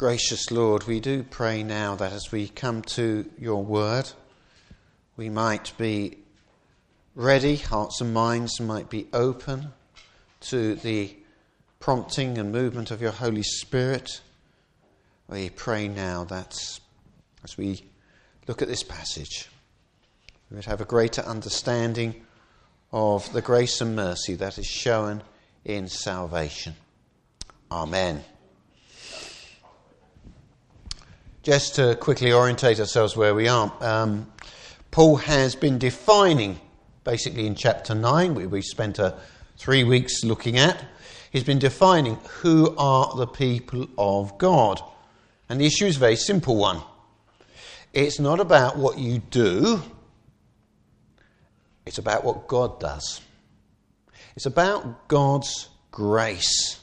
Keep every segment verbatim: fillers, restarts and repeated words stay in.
Gracious Lord, we do pray now that as we come to your word, we might be ready, hearts and minds might be open to the prompting and movement of your Holy Spirit. We pray now that as we look at this passage, we would have a greater understanding of the grace and mercy that is shown in salvation. Amen. Just to quickly orientate ourselves where we are, um, Paul has been defining, basically in chapter nine, we, we spent uh, three weeks looking at, he's been defining who are the people of God. And the issue is a very simple one. It's not about what you do, it's about what God does. It's about God's grace.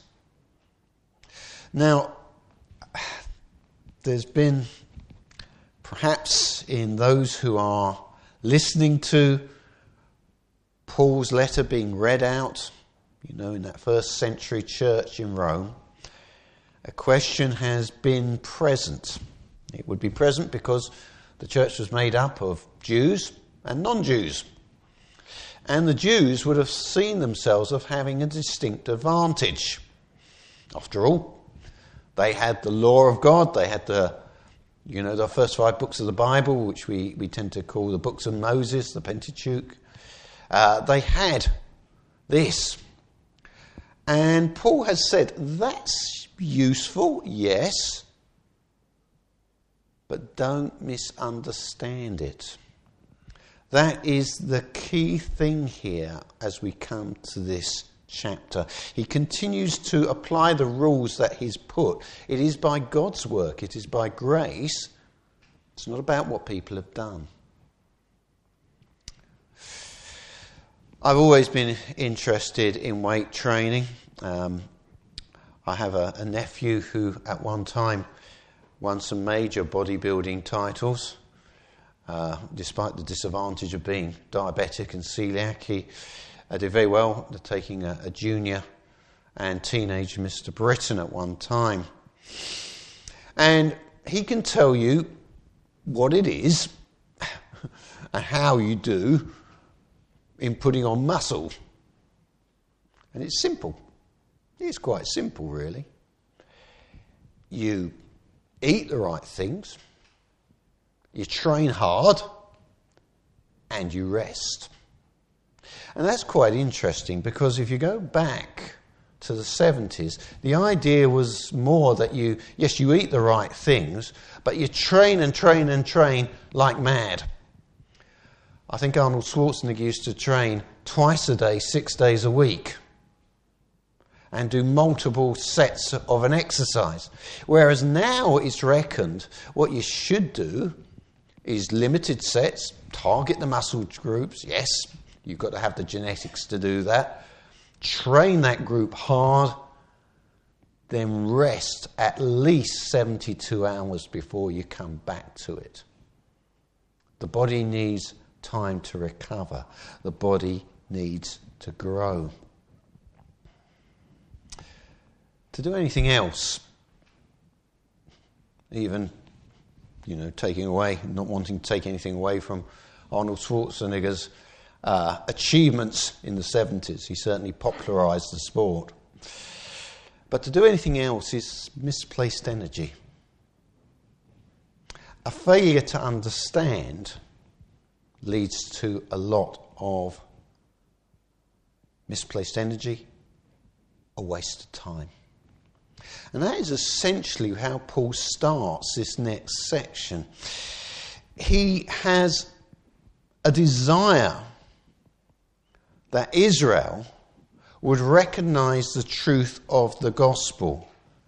Now, there's been, perhaps in those who are listening to Paul's letter being read out, you know, in that first century church in Rome, a question has been present. It would be present because the church was made up of Jews and non-Jews. And the Jews would have seen themselves as having a distinct advantage. After all, they had the law of God, they had the, you know, the first five books of the Bible, which we, we tend to call the books of Moses, the Pentateuch. Uh, they had this. And Paul has said, that's useful, yes, but don't misunderstand it. That is the key thing here as we come to this chapter. He continues to apply the rules that he's put. It is by God's work. It is by grace. It's not about what people have done. I've always been interested in weight training. Um, I have a, a nephew who at one time won some major bodybuilding titles. Uh, despite the disadvantage of being diabetic and celiac, he uh, did very well taking a, a junior and teenage Mister Britain at one time. And he can tell you what it is and how you do in putting on muscle. And it's simple. It's quite simple, really. You eat the right things, you train hard, and you rest. And that's quite interesting because if you go back to the seventies, the idea was more that you, yes, you eat the right things, but you train and train and train like mad. I think Arnold Schwarzenegger used to train twice a day, six days a week, and do multiple sets of an exercise. Whereas now it's reckoned what you should do is limited sets, target the muscle groups. Yes, you've got to have the genetics to do that. Train that group hard, then rest at least seventy-two hours before you come back to it. The body needs time to recover. The body needs to grow. To do anything else, even, you know, taking away, not wanting to take anything away from Arnold Schwarzenegger's uh, achievements in the seventies. He certainly popularised the sport. But to do anything else is misplaced energy. A failure to understand leads to a lot of misplaced energy, a waste of time. And that is essentially how Paul starts this next section. He has a desire that Israel would recognise the truth of the gospel.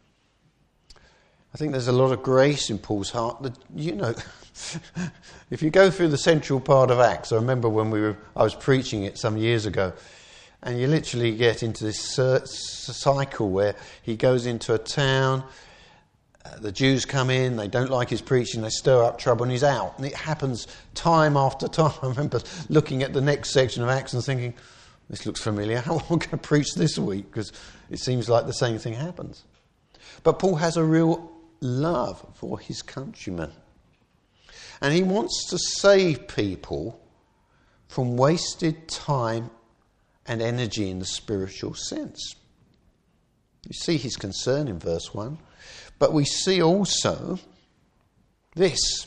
I think there's a lot of grace in Paul's heart that, you know, if you go through the central part of Acts, I remember when we were, I was preaching it some years ago, and you literally get into this cycle where he goes into a town, uh, the Jews come in, they don't like his preaching, they stir up trouble, and he's out. And it happens time after time. I remember looking at the next section of Acts and thinking, this looks familiar, how am I going to preach this week? Because it seems like the same thing happens. But Paul has a real love for his countrymen. And he wants to save people from wasted time and energy in the spiritual sense. You see his concern in verse one. But we see also this.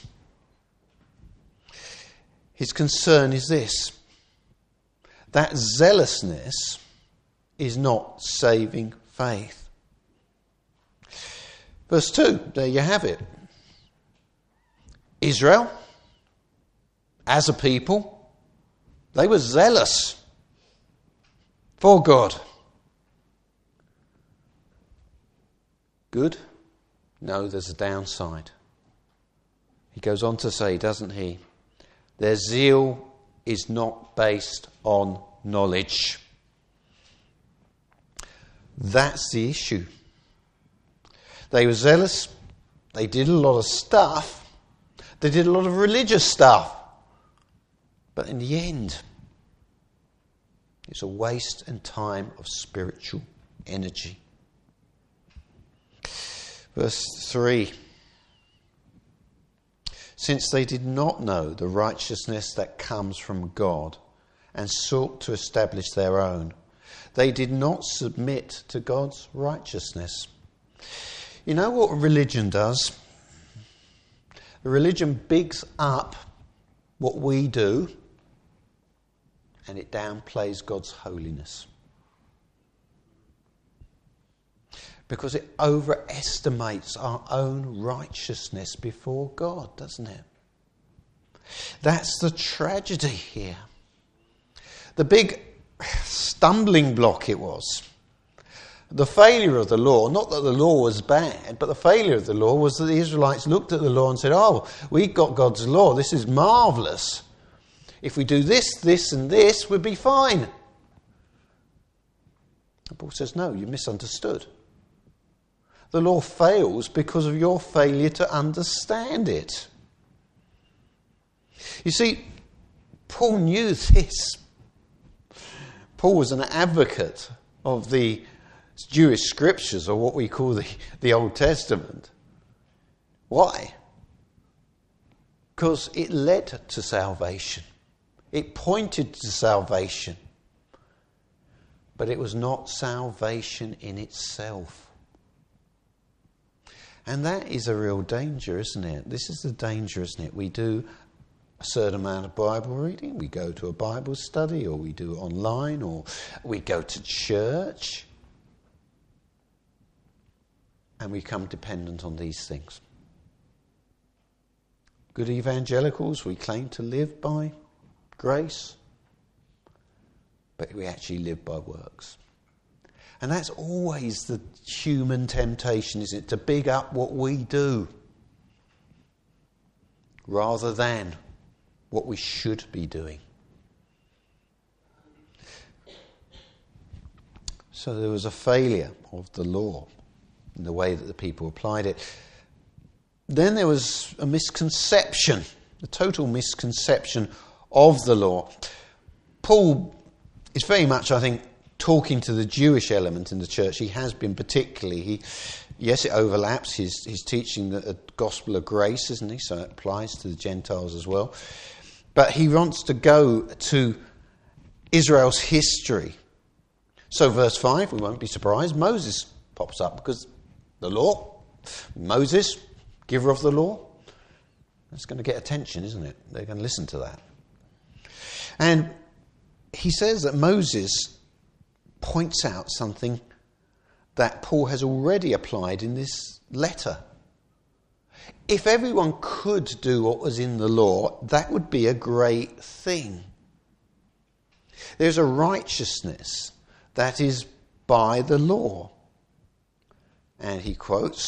His concern is this. That zealousness is not saving faith. Verse two, there you have it. Israel, as a people, they were zealous for God. Good? No, there's a downside. He goes on to say, doesn't he? Their zeal is not based on knowledge. That's the issue. They were zealous. They did a lot of stuff. They did a lot of religious stuff. But in the end, it's a waste and time of spiritual energy. Verse three. Since they did not know the righteousness that comes from God and sought to establish their own, they did not submit to God's righteousness. You know what religion does? Religion bigs up what we do and it downplays God's holiness. Because it overestimates our own righteousness before God, doesn't it? That's the tragedy here. The big stumbling block it was. The failure of the law, not that the law was bad, but the failure of the law was that the Israelites looked at the law and said, oh, we've got God's law, this is marvellous. If we do this, this and this, we'll be fine. And Paul says, no, you misunderstood. The law fails because of your failure to understand it. You see, Paul knew this. Paul was an advocate of the Jewish scriptures, or what we call the, the Old Testament. Why? Because it led to salvation. It pointed to salvation. But it was not salvation in itself. And that is a real danger, isn't it? This is the danger, isn't it? We do a certain amount of Bible reading, we go to a Bible study, or we do it online, or we go to church, and we become dependent on these things. Good evangelicals, we claim to live by grace, but we actually live by works. And that's always the human temptation, isn't it? To big up what we do rather than what we should be doing. So there was a failure of the law in the way that the people applied it. Then there was a misconception, a total misconception of the law. Paul is very much, I think, talking to the Jewish element in the church. He has been particularly. He, yes, it overlaps. He's, he's teaching the, the gospel of grace, isn't he? So it applies to the Gentiles as well. But he wants to go to Israel's history. So verse five, we won't be surprised, Moses pops up because the law, Moses, giver of the law, that's going to get attention, isn't it? They're going to listen to that. And he says that Moses points out something that Paul has already applied in this letter. If everyone could do what was in the law, that would be a great thing. There's a righteousness that is by the law. And he quotes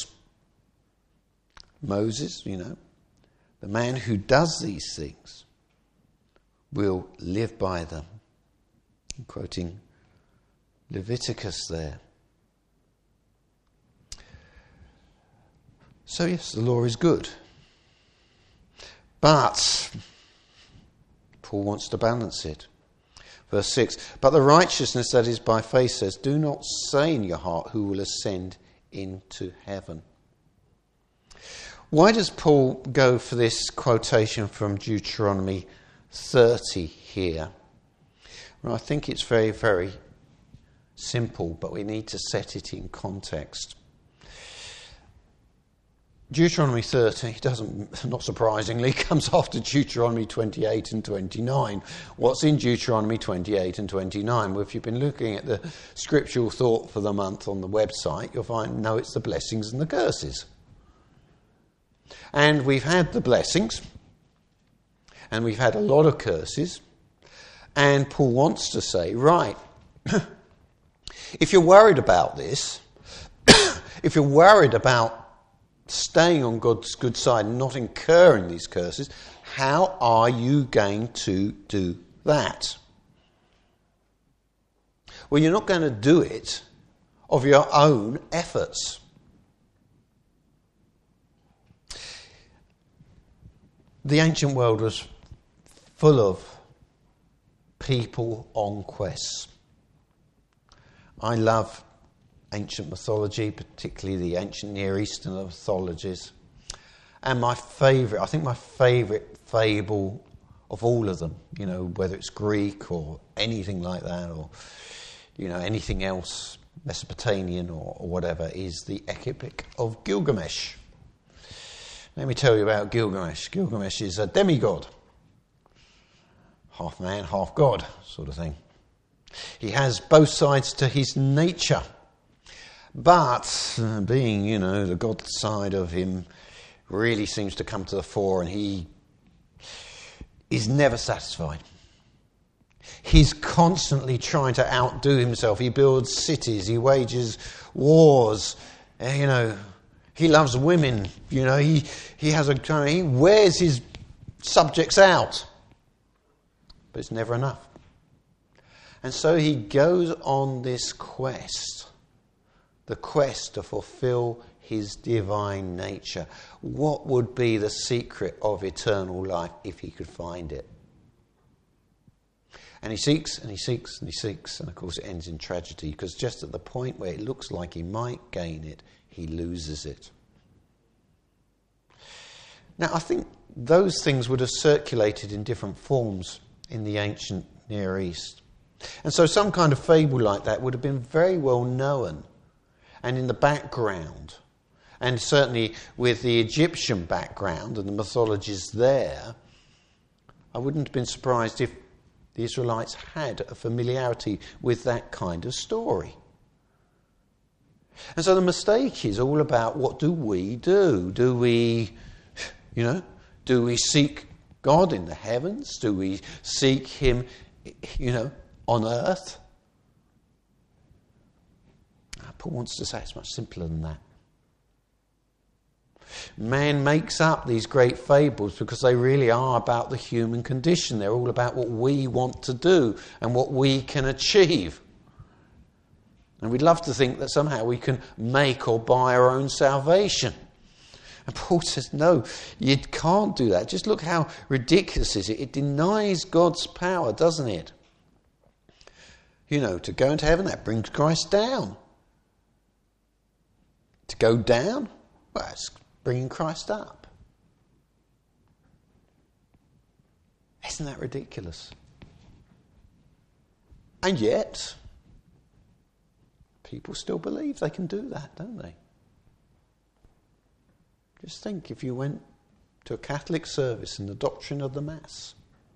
Moses, you know, the man who does these things will live by them. I'm quoting Leviticus there. So yes, the law is good. But Paul wants to balance it. Verse six, but the righteousness that is by faith says, do not say in your heart who will ascend into heaven. Why does Paul go for this quotation from Deuteronomy thirty here? Well, I think it's very, very simple, but we need to set it in context. Deuteronomy thirty doesn't, not surprisingly, comes after Deuteronomy twenty-eight and twenty-nine. What's in Deuteronomy twenty-eight and twenty-nine? Well, if you've been looking at the scriptural thought for the month on the website, you'll find, no, it's the blessings and the curses. And we've had the blessings, and we've had a lot of curses, and Paul wants to say, right, if you're worried about this, if you're worried about staying on God's good side and not incurring these curses, how are you going to do that? Well, you're not going to do it of your own efforts. The ancient world was full of people on quests. I love ancient mythology, particularly the ancient Near Eastern mythologies. And my favourite, I think my favourite fable of all of them, you know, whether it's Greek or anything like that, or, you know, anything else, Mesopotamian or, or whatever, is the Epic of Gilgamesh. Let me tell you about Gilgamesh. Gilgamesh is a demigod. Half man, half god, sort of thing. He has both sides to his nature. But uh, being, you know, the God side of him really seems to come to the fore, and he is never satisfied. He's constantly trying to outdo himself. He builds cities, he wages wars, uh, you know, he loves women, you know, he, he has a he wears his subjects out. But it's never enough. And so he goes on this quest. The quest to fulfill his divine nature. What would be the secret of eternal life if he could find it? And he seeks and he seeks and he seeks, and of course it ends in tragedy, because just at the point where it looks like he might gain it, he loses it. Now, I think those things would have circulated in different forms in the ancient Near East. And so some kind of fable like that would have been very well known and in the background. And certainly with the Egyptian background and the mythologies there, I wouldn't have been surprised if the Israelites had a familiarity with that kind of story. And so the mistake is all about, what do we do? Do we, you know, do we seek God in the heavens? Do we seek him, you know, on earth? Paul wants to say it's much simpler than that. Man makes up these great fables because they really are about the human condition. They're all about what we want to do and what we can achieve. And we'd love to think that somehow we can make or buy our own salvation. And Paul says, no, you can't do that. Just look how ridiculous it is. It denies God's power, doesn't it? You know, to go into heaven, that brings Christ down. To go down, well, it's bringing Christ up. Isn't that ridiculous? And yet, people still believe they can do that, don't they? Just think, if you went to a Catholic service in the doctrine of the Mass,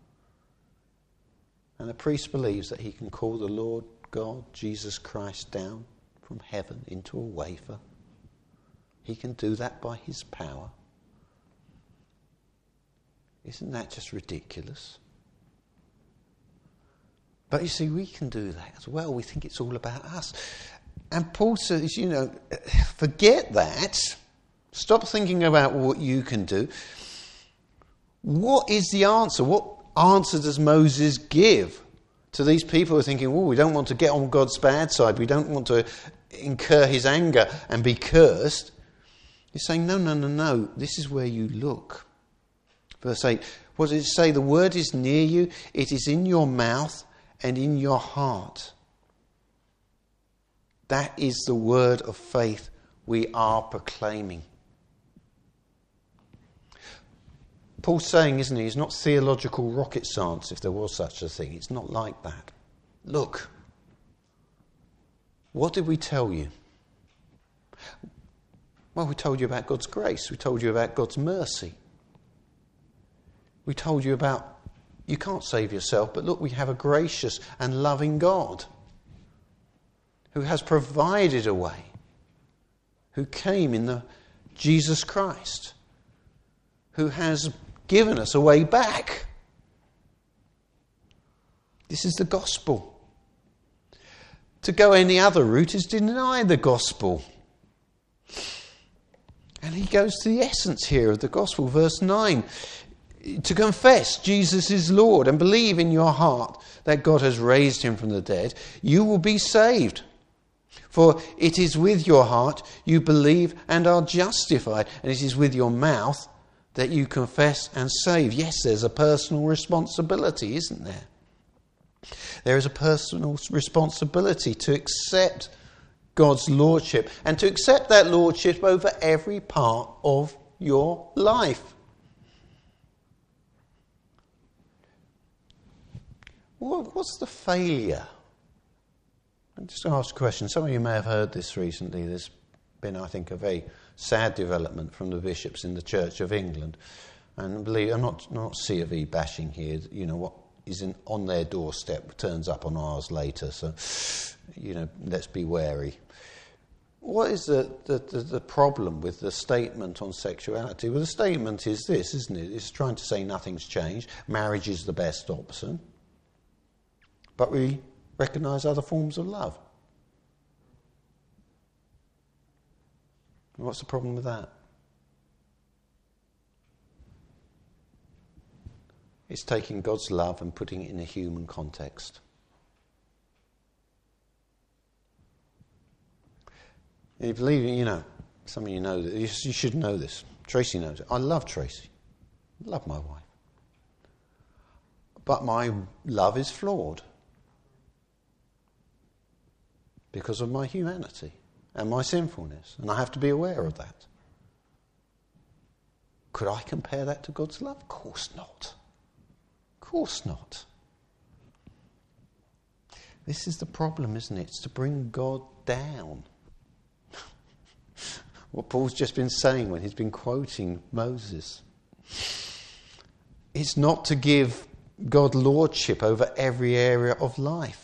and the priest believes that he can call the Lord God, Jesus Christ, down from heaven into a wafer, he can do that by his power. Isn't that just ridiculous? But you see, we can do that as well. We think it's all about us. And Paul says, you know, forget that. Stop thinking about what you can do. What is the answer? What answer does Moses give to these people who are thinking, oh, we don't want to get on God's bad side. We don't want to incur his anger and be cursed. He's saying, no, no, no, no. This is where you look. Verse eight, what does it say? The word is near you. It is in your mouth and in your heart. That is the word of faith we are proclaiming. Paul's saying, isn't he, it's not theological rocket science, if there was such a thing. It's not like that. Look, what did we tell you? Well, we told you about God's grace. We told you about God's mercy. We told you about, you can't save yourself, but look, we have a gracious and loving God who has provided a way, who came in the Jesus Christ, who has given us a way back. This is the gospel. To go any other route is to deny the gospel. And he goes to the essence here of the gospel, verse nine. To confess Jesus is Lord and believe in your heart that God has raised him from the dead, you will be saved. For it is with your heart you believe and are justified, and it is with your mouth that you confess and save. Yes, there's a personal responsibility, isn't there? There is a personal responsibility to accept God's lordship and to accept that lordship over every part of your life. What's the failure? I'm just going to ask a question. Some of you may have heard this recently. There's been, I think, a very sad development from the bishops in the Church of England. And believe, I'm not not C of E bashing here. You know, what is in, on their doorstep turns up on ours later. So, you know, let's be wary. What is the, the, the, the problem with the statement on sexuality? Well, the statement is this, isn't it? It's trying to say nothing's changed. Marriage is the best option. But we recognise other forms of love. What's the problem with that? It's taking God's love and putting it in a human context. And you believe, you know, some of you know that, you should know this. Tracy knows it. I love Tracy. I love my wife. But my love is flawed because of my humanity and my sinfulness, and I have to be aware of that. Could I compare that to God's love? Of course not. Of course not. This is the problem, isn't it? It's to bring God down. What Paul's just been saying when he's been quoting Moses. It's not to give God lordship over every area of life.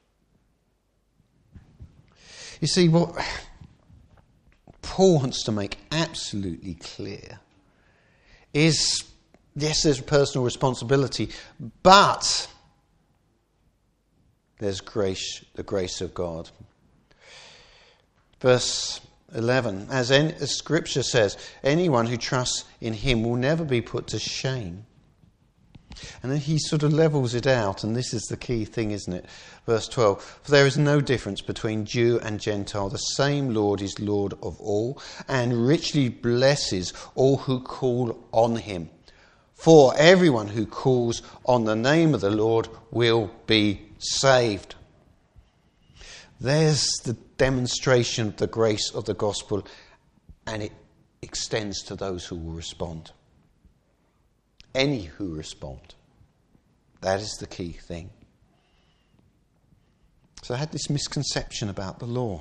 You see, what Paul wants to make absolutely clear is, yes, there's personal responsibility, but there's grace, the grace of God. Verse eleven, as, any, as Scripture says, anyone who trusts in him will never be put to shame. And then he sort of levels it out, and this is the key thing, isn't it? Verse twelve, for there is no difference between Jew and Gentile. The same Lord is Lord of all, and richly blesses all who call on him. For everyone who calls on the name of the Lord will be saved. There's the demonstration of the grace of the gospel, and it extends to those who will respond. Any who respond. That is the key thing. So I had this misconception about the law.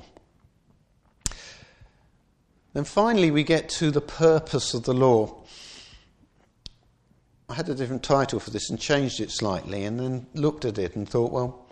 Then finally we get to the purpose of the law. I had a different title for this and changed it slightly, and then looked at it and thought, well,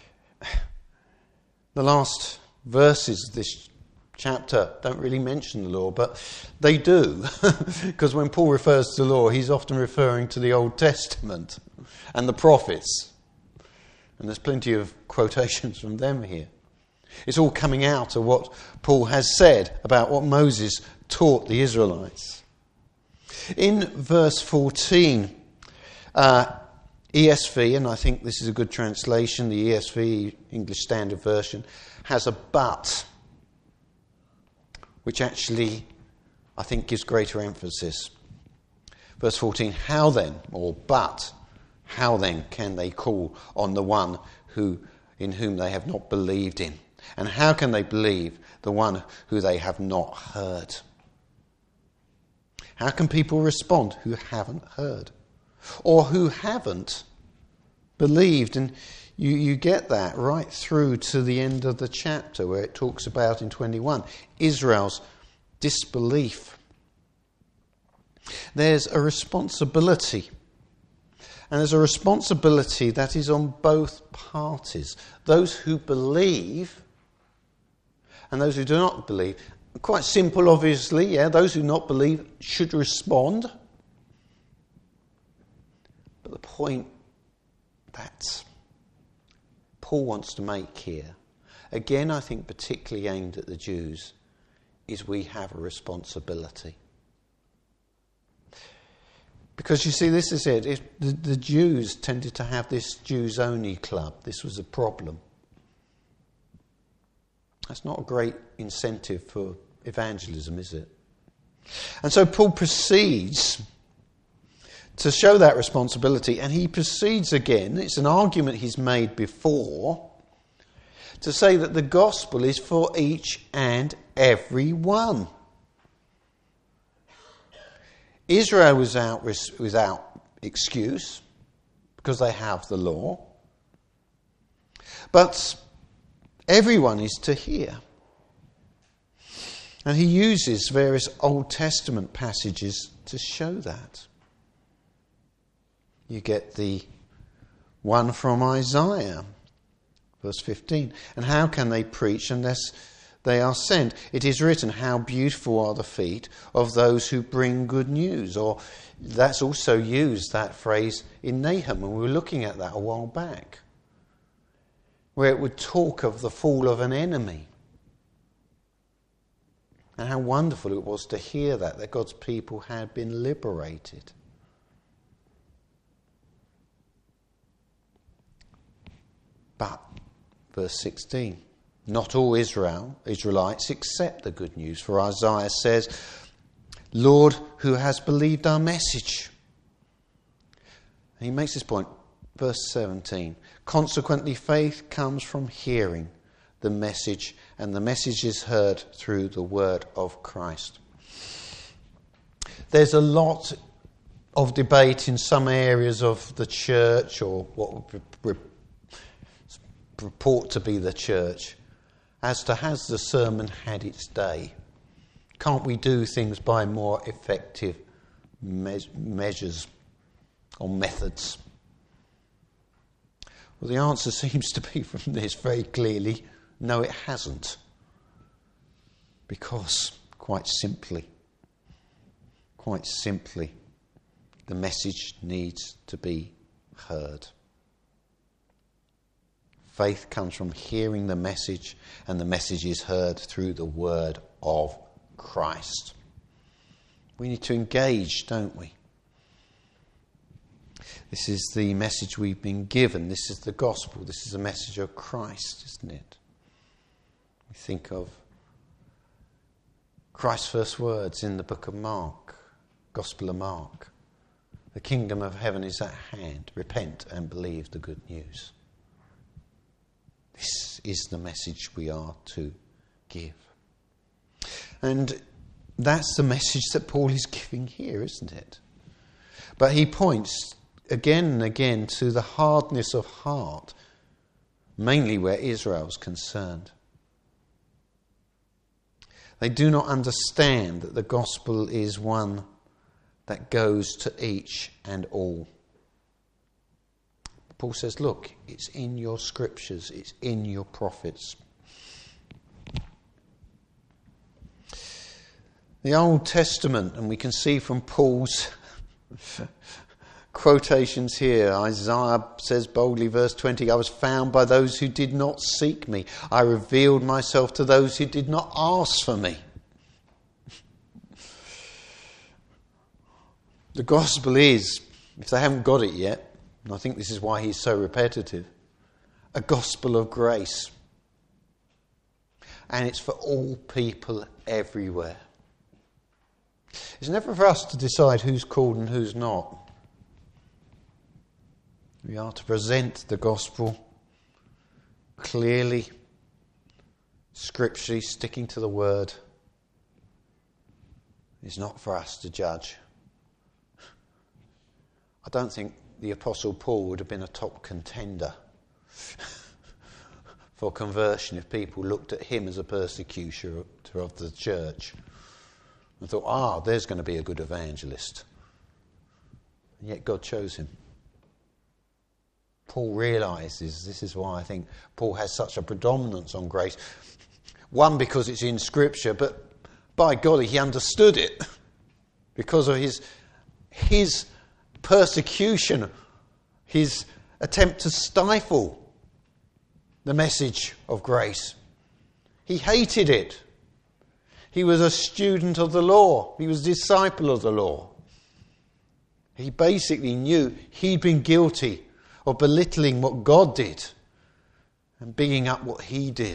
the last verses of this chapter don't really mention the law, but they do, because when Paul refers to the law, he's often referring to the Old Testament and the prophets, and there's plenty of quotations from them here. It's all coming out of what Paul has said about what Moses taught the Israelites. In verse fourteen, uh, E S V, and I think this is a good translation, the E S V, English Standard Version, has a but, which actually, I think, gives greater emphasis. Verse fourteen, how then, or but, how then can they call on the one who in whom they have not believed in? And how can they believe the one who they have not heard? How can people respond who haven't heard? Or who haven't believed? And you, you get that right through to the end of the chapter where it talks about in twenty-one, Israel's disbelief. There's a responsibility. And there's a responsibility that is on both parties. Those who believe and those who do not believe. Quite simple, obviously, yeah. Those who do not believe should respond. But the point that Paul wants to make here, again, I think particularly aimed at the Jews, is we have a responsibility. Because you see, this is it. If the, the Jews tended to have this Jews-only club. This was a problem. That's not a great incentive for evangelism, is it? And so Paul proceeds to show that responsibility, and he proceeds again, it's an argument he's made before, to say that the gospel is for each and every one. Israel was out without excuse because they have the law. But everyone is to hear. And he uses various Old Testament passages to show that. You get the one from Isaiah, verse fifteen. And how can they preach unless they are sent? It is written, how beautiful are the feet of those who bring good news. Or that's also used, that phrase, in Nahum, and we were looking at that a while back, where it would talk of the fall of an enemy. And how wonderful it was to hear that, that God's people had been liberated. But, verse sixteen, not all Israel, Israelites accept the good news. For Isaiah says, Lord, who has believed our message? And he makes this point, verse seventeen. Consequently, faith comes from hearing the message, and the message is heard through the word of Christ. There's a lot of debate in some areas of the church, or what would purport to be the church, as to has the sermon had its day? Can't we do things by more effective me- measures or methods? Well, the answer seems to be from this very clearly, no, it hasn't. Because, quite simply, quite simply, the message needs to be heard. Faith comes from hearing the message, and the message is heard through the word of Christ. We need to engage, don't we? This is the message we've been given. This is the gospel. This is the message of Christ, isn't it? We think of Christ's first words in the book of Mark, Gospel of Mark. The kingdom of heaven is at hand. Repent and believe the good news. This is the message we are to give. And that's the message that Paul is giving here, isn't it? But he points again and again to the hardness of heart, mainly where Israel's concerned. They do not understand that the gospel is one that goes to each and all. Paul says, look, it's in your scriptures, it's in your prophets. The Old Testament, and we can see from Paul's quotations here, Isaiah says boldly, verse twenty, I was found by those who did not seek me. I revealed myself to those who did not ask for me. The gospel is, if they haven't got it yet, and I think this is why he's so repetitive, a gospel of grace. And it's for all people everywhere. It's never for us to decide who's called and who's not. We are to present the gospel clearly, scripturally, sticking to the word. is not for us to judge. I don't think the Apostle Paul would have been a top contender for conversion if people looked at him as a persecutor of the church and thought, ah, there's going to be a good evangelist. And yet God chose him. Paul realises, this is why I think Paul has such a predominance on grace. One, because it's in Scripture, but by golly, he understood it because of his his persecution, his attempt to stifle the message of grace. He hated it. He was a student of the law. He was a disciple of the law. He basically knew he'd been guilty of belittling what God did and bigging up what he did.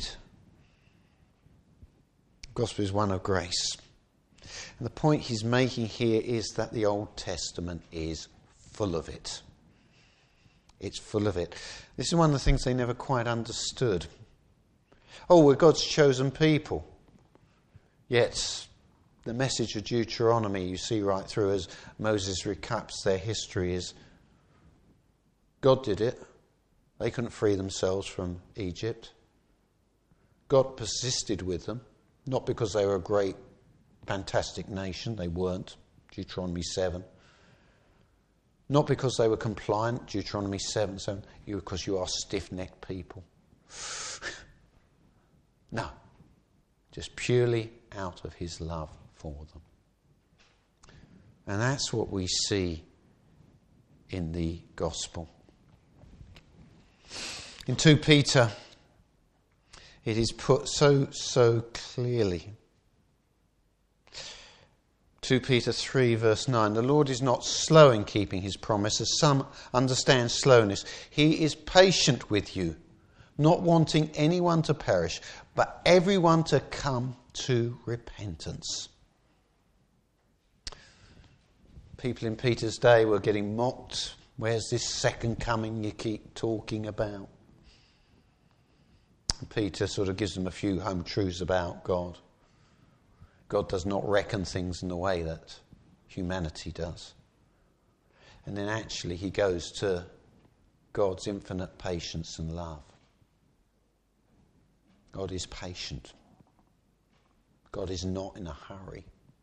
The gospel is one of grace. And the point he's making here is that the Old Testament is full of it. It's full of it. This is one of the things they never quite understood. Oh, we're God's chosen people. Yet the message of Deuteronomy, you see right through as Moses recaps their history, is God did it. They couldn't free themselves from Egypt. God persisted with them, not because they were a great, fantastic nation. They weren't. Deuteronomy seven. Not because they were compliant. Deuteronomy seven. So you, because you are stiff-necked people. No. Just purely out of his love for them. And that's what we see in the gospel. In Second Peter, it is put so, so clearly. Second Peter three verse nine, the Lord is not slow in keeping his promise, as some understand slowness. He is patient with you, not wanting anyone to perish, but everyone to come to repentance. People in Peter's day were getting mocked. Where's this second coming you keep talking about? And Peter sort of gives them a few home truths about God. God does not reckon things in the way that humanity does. And then actually he goes to God's infinite patience and love. God is patient. God is not in a hurry.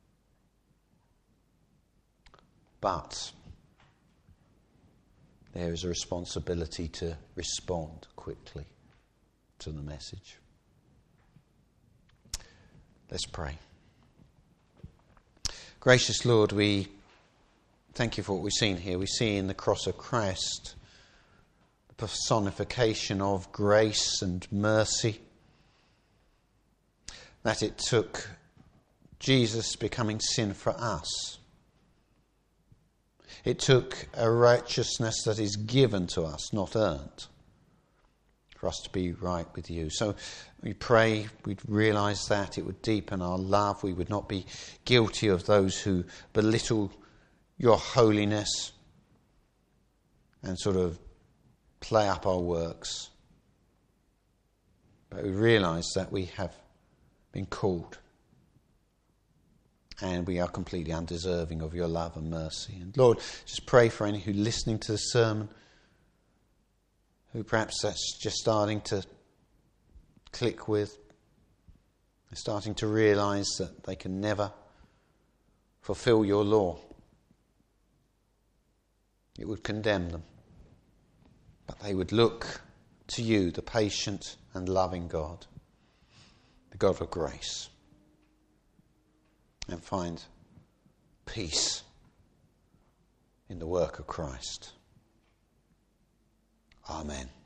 But there is a responsibility to respond quickly to the message. Let's pray. Gracious Lord, we thank you for what we've seen here. We see in the cross of Christ the personification of grace and mercy. That it took Jesus becoming sin for us. It took a righteousness that is given to us, not earned, for us to be right with you. So we pray we'd realise that, it would deepen our love. We would not be guilty of those who belittle your holiness and sort of play up our works. But we realise that we have been called and we are completely undeserving of your love and mercy. And Lord, just pray for any who are listening to the sermon, who perhaps that's just starting to click with. They're starting to realise that they can never fulfil your law. It would condemn them. But they would look to you, the patient and loving God, the God of grace, and find peace in the work of Christ. Amen.